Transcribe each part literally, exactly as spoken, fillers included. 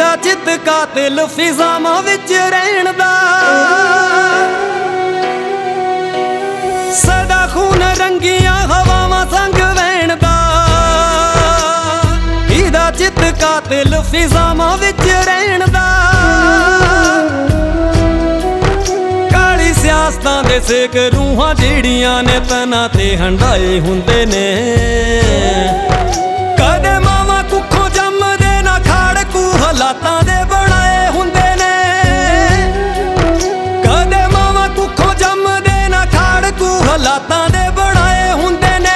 ਇਹਦਾ ਚਿੱਤ ਕਾਤਿਲ ਫਿਜ਼ਾਵਾਂ ਵਿੱਚ ਰਹਿਣ ਦਾ, ਸਦਾ ਖੂਨ ਰੰਗੀਆਂ ਹਵਾਵਾਂ ਸੰਗ ਵਹਿਣ ਦਾ। ਇਹਦਾ ਚਿੱਤ ਕਾਤਿਲ ਫਿਜ਼ਾਵਾਂ ਵਿੱਚ ਰਹਿਣ ਦਾ, ਕਾਲੀ ਸਿਆਸਤਾਂ ਦੇ ਸੇਕ ਰੂਹਾਂ ਜਿਹੜੀਆਂ ਨੇ ਤਨਾਂ ਤੇ ਹੰਡਾਏ ਹੁੰਦੇ ਨੇ। ਕਦੇ ਮਾਵਾਂ ਕੁੱਖੋਂ ਜੰਮਦੇ ਨਾ ਖਾੜਕੂ ਹਾਲਾਤਾਂ ਦੇ ਬਣਾਏ ਹੁੰਦੇ ਨੇ। ਕਦੇ ਮਾਵਾਂ ਕੁੱਖੋਂ ਜੰਮਦੇ ਨਾ ਖਾੜਕੂ ਹਾਲਾਤਾਂ ਦੇ ਬਣਾਏ ਹੁੰਦੇ ਨੇ।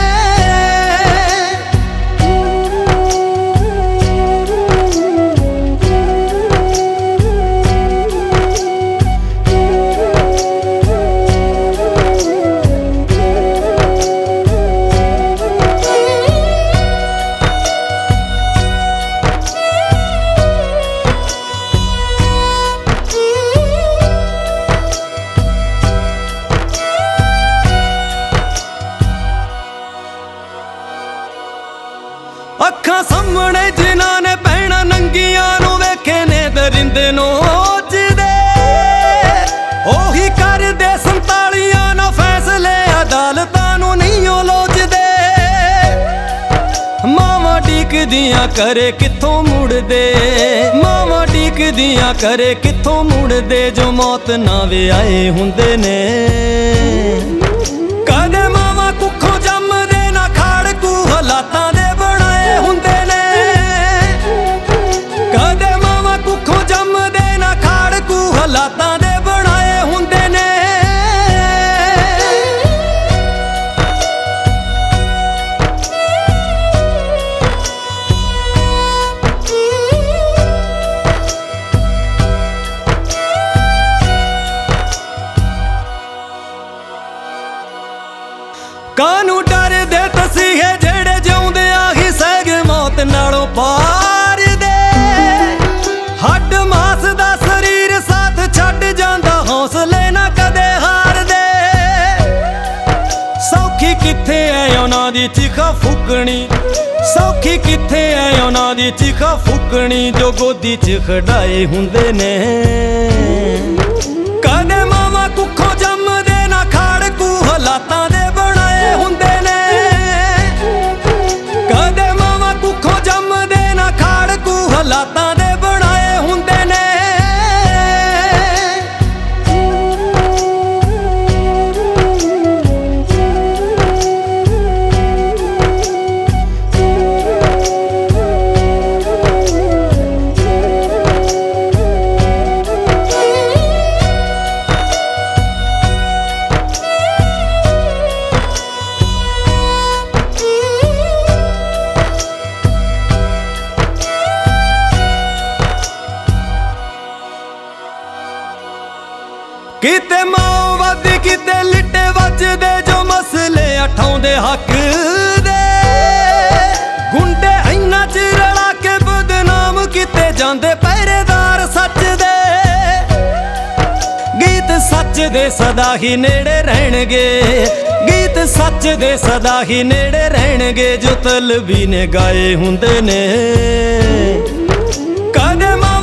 ਅੱਖਾਂ ਸਾਹਮਣੇ ਜਿਨ੍ਹਾਂ ਨੇ ਭੈਣਾਂ ਨੰਗੀਆਂ ਨੂੰ ਵੇਖੇ ਨੇ ਦਰਿੰਦੇ ਨੋਚਦੇ, ਉਹੀ ਕਰਦੇ ਸੰਤਾਲੀਆਂ ਨਾ ਫੈਸਲੇ ਅਦਾਲਤਾਂ ਨੂੰ ਨਹੀਂ ਉਹ ਲੋਚਦੇ। ਮਾਵਾਂ ਡੀਕਦੀਆਂ ਕਰੇ ਕਿੱਥੋਂ ਮੁੜਦੇ, ਮਾਵਾਂ ਡੀਕਦੀਆਂ ਕਰੇ ਕਿੱਥੋਂ ਮੁੜਦੇ, ਜੋ ਮੌਤ ਨਾ ਵੇ ਆਏ ਹੁੰਦੇ ਨੇ। ਕਦੇ ਮਾਵਾਂ ਕੁੱਖੋਂ ਜੰਮਦੇ ਨਾ ਖਾੜਕੂ ਹਾਲਾਤਾਂ ਦੇ ਹੁੰਦੇ ਨੇ। ਕਦੇ ਮਾਵਾਂ ਕੁੱਖੋਂ ਜੰਮਦੇ ਨਾ ਖਾੜਕੂ ਹਾਲਾਤਾਂ ਦੇ ਬਣਾਏ ਹੁੰਦੇ ਨੇ। ਕਾਹਨੂੰ ਡਰਦੇ ਤਸੀਹੇ ਜਿਹੜੇ ਜਿਉਂਦਿਆਂ ਹੀ ਸਹਿ ਗਏ ਮੌਤ ਨਾਲੋਂ ਪਾਰ ਦੇ। ਹੱਡ ਮਾਸ ਦਾ ਸਰੀਰ ਸਾਥ ਛੱਡ ਜਾਂਦਾ, ਹੌਸਲੇ ਨਾ ਕਦੇ ਹਾਰਦੇ। ਸੌਖੀ ਕਿੱਥੇ ਐ ਉਹਨਾਂ ਦੀ ਚਿਖਾ ਫੂਕਣੀ, ਸੌਖੀ ਕਿੱਥੇ ਐ ਉਹਨਾਂ ਦੀ ਚਿਖਾ ਫੂਕਣੀ, ਜੋ ਗੋਦੀ 'ਚ ਖੜਾਏ ਹੁੰਦੇ ਨੇ। ਕਦੇ ਮਾਵਾਂ ਕੁੱਖੋਂ ਜੰਮਦੇ ਨਾ ਖਾੜਕੂ ਹਾਲਾਤਾਂ ਦੇ ਬਣਾਏ ਹੁੰਦੇ ਨੇ। ਕਦੇ ਮਾਵਾਂ ਕੁੱਖੋਂ ਜੰਮਦੇ ਨਾ ਖਾੜਕੂ ਹਾਲਾਤਾਂ ਦੇ ਬਣਾਏ ਹੁੰਦੇ ਨੇ। ਕਿਤੇ ਮਾਓਵਾਦੀ ਕਿਤੇ ਲਿੱਟੇ ਵੱਜਦੇ, ਜੋ ਮਸਲੇ ਉਠਾਉਂਦੇ ਹੱਕ ਦੇ। ਗੁੰਡੇ ਇੰਨਾ ਚਿਰ ਰਲਾ ਕੇ ਬਦਨਾਮ ਕੀਤੇ ਜਾਂਦੇ, ਪਹਿਰੇਦਾਰ ਸੱਚ ਦੇ। ਗੀਤ ਸੱਚ ਦੇ ਸਦਾ ਹੀ ਨੇੜੇ ਰਹਿਣਗੇ, ਗੀਤ ਸੱਚ ਦੇ ਸਦਾ ਹੀ ਨੇੜੇ ਰਹਿਣਗੇ, ਜੋ ਤਲਬੀ ਨੇ ਗਾਏ ਹੁੰਦੇ ਨੇ। ਕਦੇ